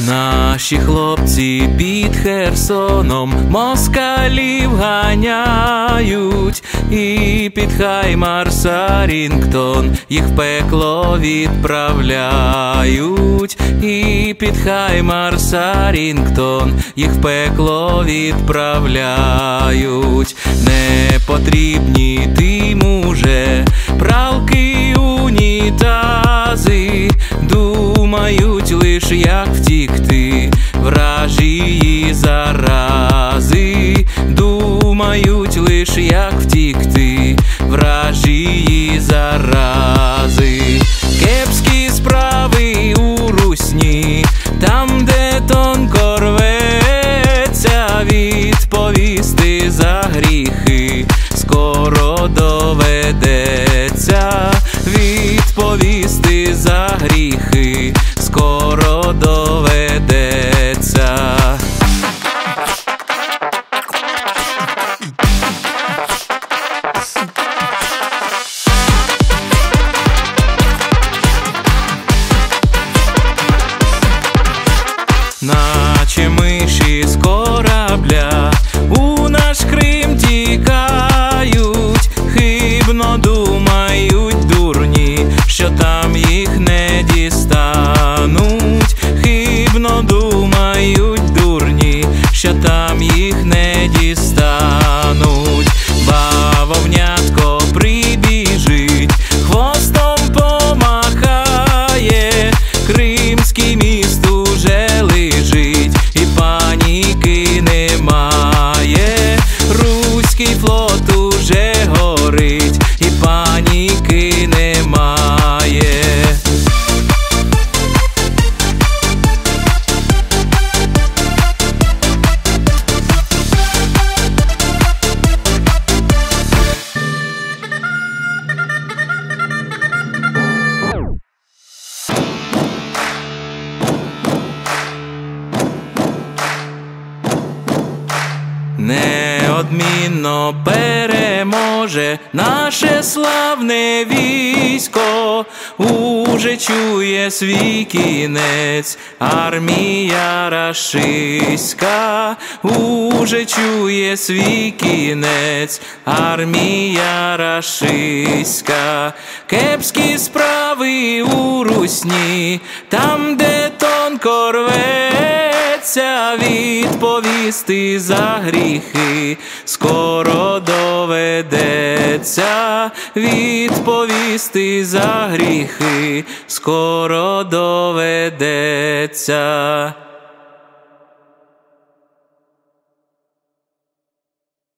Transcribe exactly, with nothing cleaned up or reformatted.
Наші хлопці під Херсоном москалів ганяють, і під Хаймарс-Сарінгтон їх в пекло відправляють, і під Хаймарс-Сарінгтон їх в пекло відправляють. Не потрібні тим уже пралки, унітази, думають лиш як втікти вражії зарази, думають лиш як втікти вражії зарази. Кепські справи у русні, там де тонко рветься, відповісти за гріхи скоро доведеться, відповісти за гріхи скоро доведеться. Наче миші з корабля у наш Крим тікають, хибно думають дурні, що там їх не дістануть, хибно думають дурні, що там їх не дістануть. Бавовнятко прибіжить, хвостом помахає, кримський міст уже лежить, і паніки немає. Руський флот уже горить, і паніки немає. Неодмінно переможе наше славне військо, уже чує свій кінець армія рашистська, уже чує свій кінець армія рашистська. Кепські справи у русні, там де тонко рветься, відповісти за гріхи скоро доведеться, відповісти за гріхи скоро доведеться.